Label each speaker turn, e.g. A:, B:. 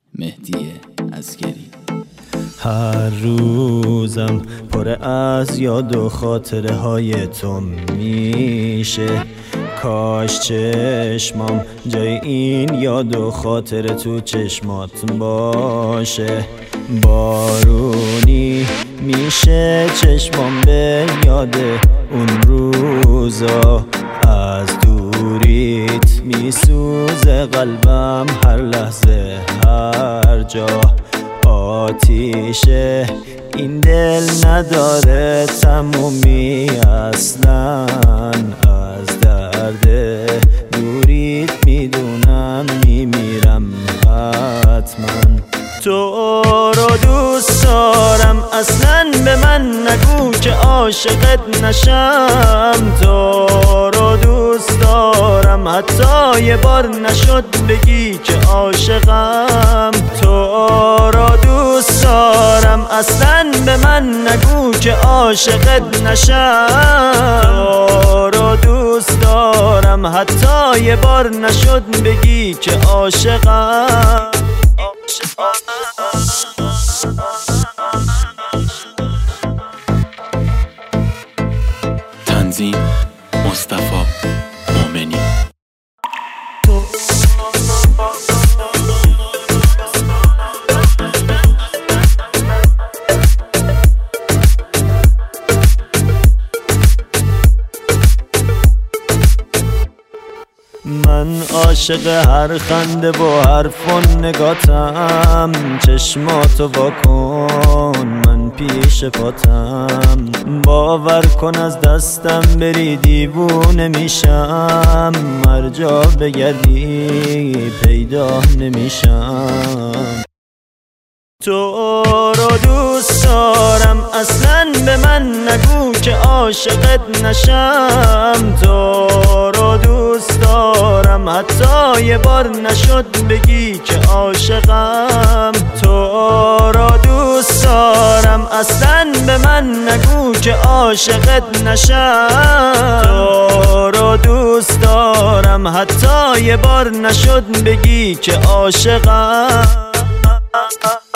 A: مهدی عسگری.
B: هر روزم پر از یاد و خاطره های تو میشه، کاش چشمام جای این یاد و خاطره تو چشمات باشه. بارونی میشه چشمام به یاد اون روزا، از دوریت میسوزه قلبم هر لحظه هر جا. آتیشه این دل نداره تمومی اصلا، از درد دوریت میدونم میمیرم حتما. تو رو دوست دارم اصلا به من نگو که عاشقت نشم. تو رو دوست دارم حتی یه بار نشد بگی که عاشقم. تو رو دوست دارم اصلا به من نگو که عاشقت نشم. تو رو دوست دارم حتی یه بار نشد بگی که عاشقم.
A: تنظیم مصطفی مومنی.
B: من عاشق هر خنده و حرف و نگاتم، چشماتو واکن من پیش پاتم. باور کن از دستم بری دیوونه میشم، هر جا بگردی پیدا نمیشم. تو رو دوست دارم اصلا به من نگو که عاشقت نشم. تو رو دوست دارم حتی یه بار نشد بگی که عاشقم. تو رو دوست دارم اصلا به من نگو که عاشقت نشم. تو رو دوست دارم حتی یه بار نشد بگی که عاشقم.